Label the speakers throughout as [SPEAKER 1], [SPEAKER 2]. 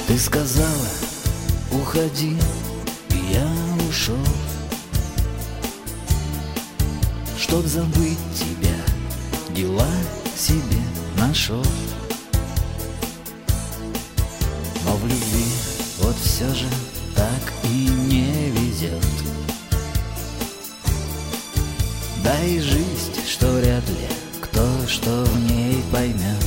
[SPEAKER 1] Ты сказала, уходи, и я ушел, чтоб забыть тебя, дела себе нашел. Но в любви вот все же так и не везет. Да и жизнь, что вряд ли кто что в ней поймет.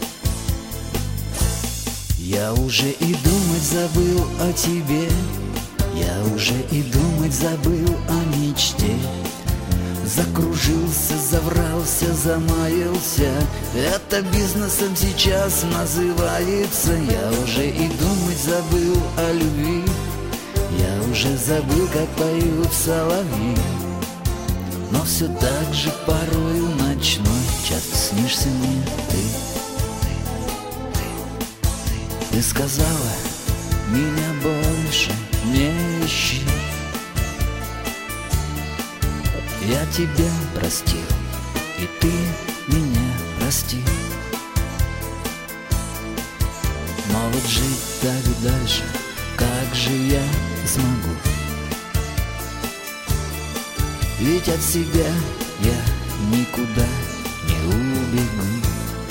[SPEAKER 1] Я уже и думать забыл о тебе, я уже и думать забыл о мечте. Закружился, заврался, замаялся, это бизнесом сейчас называется. Я уже и думать забыл о любви, я уже забыл, как поют соловьи. Но все так же порою ночной часто снишься мне ты. Ты сказала, меня больше не ищи. Я тебя простил, и ты меня прости. Но вот жить так дальше, как же я смогу? Ведь от себя я никуда не убегу.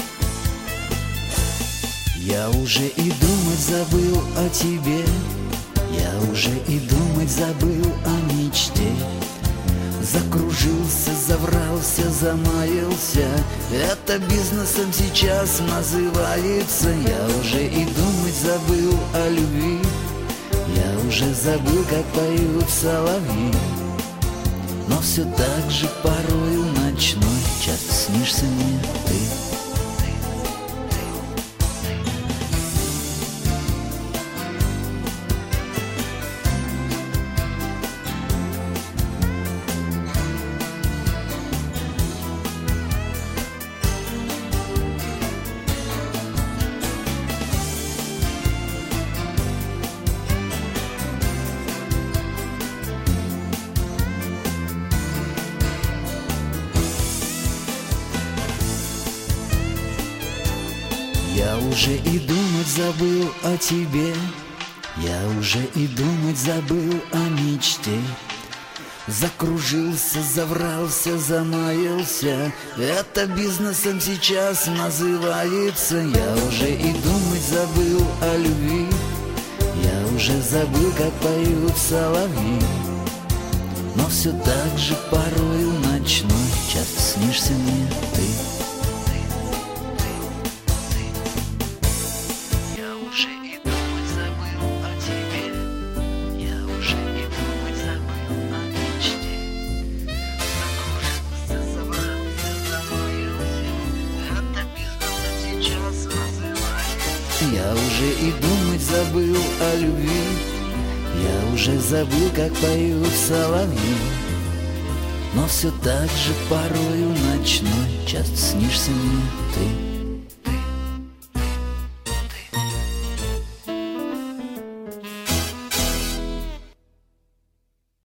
[SPEAKER 1] Я уже и думать забыл о тебе, я уже и думать забыл о мечте. Закружился, заврался, замаялся, это бизнесом сейчас называется. Я уже и думать забыл о любви, я уже забыл, как поют соловьи. Но все так же порою ночной часто снишься мне ты. Я уже и думать забыл о тебе, я уже и думать забыл о мечте. Закружился, заврался, замаялся, это бизнесом сейчас называется. Я уже и думать забыл о любви, я уже забыл, как поют соловьи. Но все так же порою ночной часто снишься мне ты. Я уже и думать забыл о любви, я уже забыл, как поют соловьи. Но все так же порою ночной часто снишься мне ты.